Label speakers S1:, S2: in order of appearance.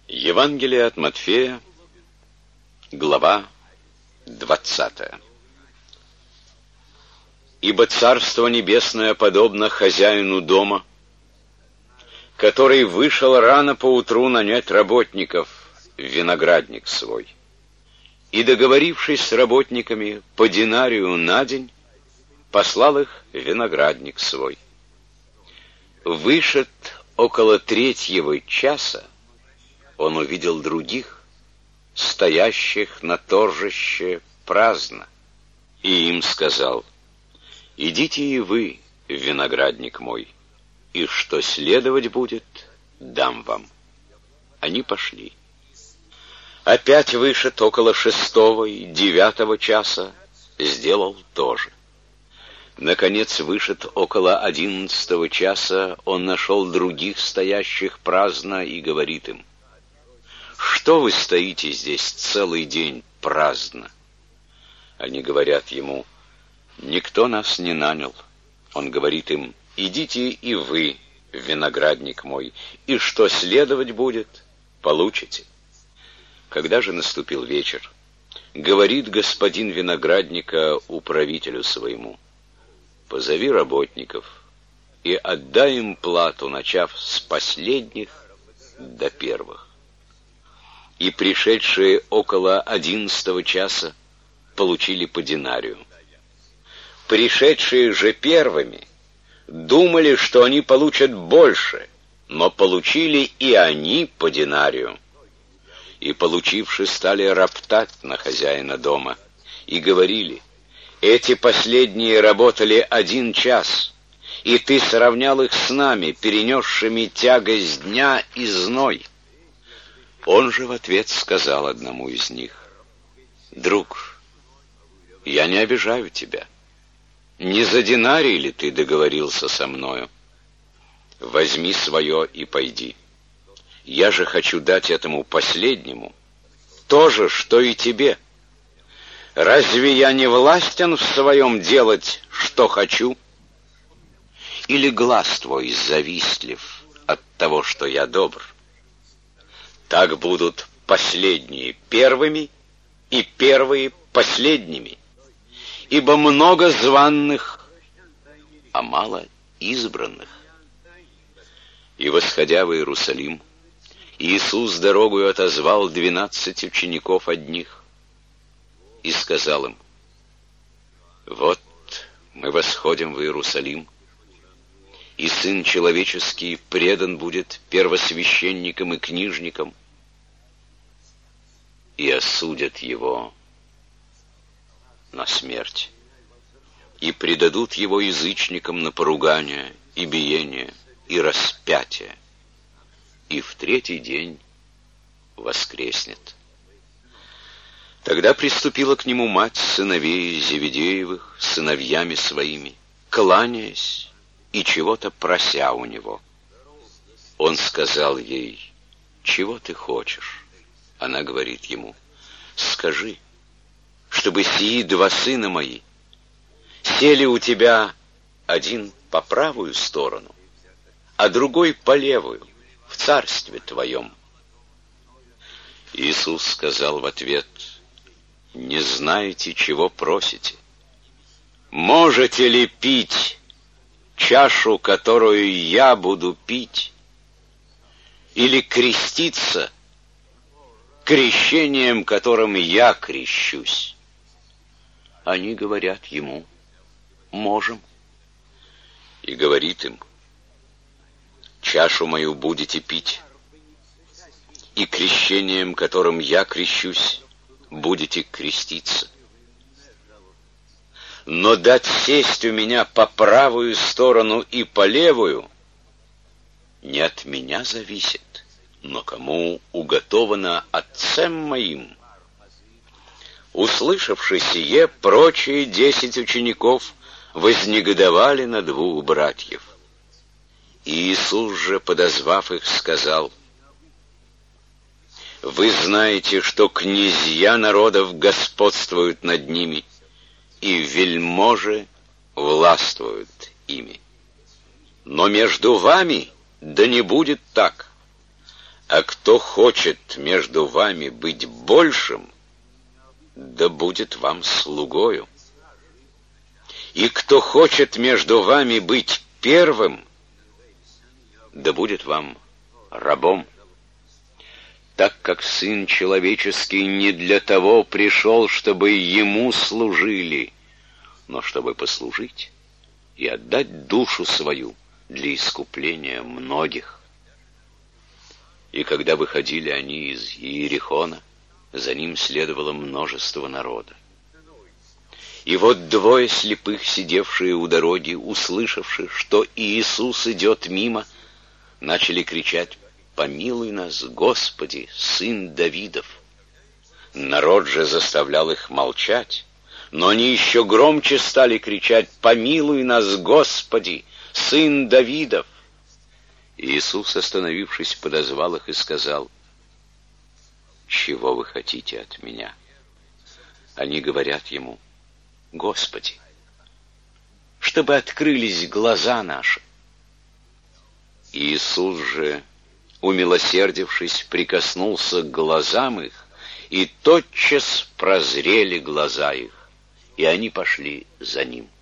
S1: Евангелие от Матфея, глава 20. «Ибо Царство Небесное подобно хозяину дома, который вышел рано поутру нанять работников в виноградник свой, и, договорившись с работниками по динарию на день, послал их в виноградник свой. Вышед около 3 часа, он увидел других, стоящих на торжище праздно, и им сказал: идите и вы в виноградник мой, и что следовать будет, дам вам. Они пошли. Опять вышед около 6 и 9 часа, сделал то же. Наконец, вышед около 11 часа, он нашел других стоящих праздно и говорит им: что вы стоите здесь целый день праздно? Они говорят ему: никто нас не нанял. Он говорит им: идите и вы в виноградник мой, и что следовать будет, получите. Когда же наступил вечер, говорит господин виноградника управителю своему: позови работников и отдай им плату, начав с последних до первых. И пришедшие около 11 часа получили по динарию. Пришедшие же первыми думали, что они получат больше, но получили и они по динарию. И, получивши, стали роптать на хозяина дома и говорили: эти последние работали 1 час, и ты сравнял их с нами, перенесшими тягость дня и зной. Он же в ответ сказал одному из них: друг, я не обижаю тебя. Не за динарий ли ты договорился со мною? Возьми свое и пойди. Я же хочу дать этому последнему то же, что и тебе. Разве я не властен в своем делать, что хочу? Или глаз твой завистлив от того, что я добр? Так будут последние первыми и первые последними. Ибо много званных, а мало избранных. И, восходя в Иерусалим, Иисус дорогою отозвал 12 учеников одних и сказал им: вот мы восходим в Иерусалим, и Сын Человеческий предан будет первосвященникам и книжникам, и осудят его на смерть, и предадут его язычникам на поругание и биение и распятие, и в 3-й день воскреснет. Тогда приступила к нему мать сыновей Зеведеевых с сыновьями своими, кланяясь и чего-то прося у него. Он сказал ей: чего ты хочешь? Она говорит ему: скажи, чтобы сии 2 сына мои сели у тебя, один по правую сторону, а другой по левую, в царстве твоем. Иисус сказал в ответ: не знаете, чего просите. Можете ли пить чашу, которую я буду пить, или креститься крещением, которым я крещусь? Они говорят ему: можем. И говорит им: чашу мою будете пить, и крещением, которым я крещусь, будете креститься. Но дать сесть у меня по правую сторону и по левую не от меня зависит, но кому уготовано Отцем моим. Услышавши сие, прочие 10 учеников вознегодовали на 2 братьев. И Иисус же, подозвав их, сказал: вы знаете, что князья народов господствуют над ними, и вельможи властвуют ими. Но между вами да не будет так. А кто хочет между вами быть большим, да будет вам слугою. И кто хочет между вами быть первым, да будет вам рабом. Так как Сын Человеческий не для того пришел, чтобы Ему служили, но чтобы послужить и отдать душу свою для искупления многих. И когда выходили они из Иерихона, за ним следовало множество народа. И вот двое слепых, сидевшие у дороги, услышавши, что Иисус идет мимо, начали кричать: «Помилуй нас, Господи, Сын Давидов!» Народ же заставлял их молчать, но они еще громче стали кричать: «Помилуй нас, Господи, Сын Давидов!» Иисус, остановившись, подозвал их и сказал: «Чего вы хотите от меня?» Они говорят ему: «Господи, чтобы открылись глаза наши». Иисус же, умилосердившись, прикоснулся к глазам их, и тотчас прозрели глаза их, и они пошли за ним.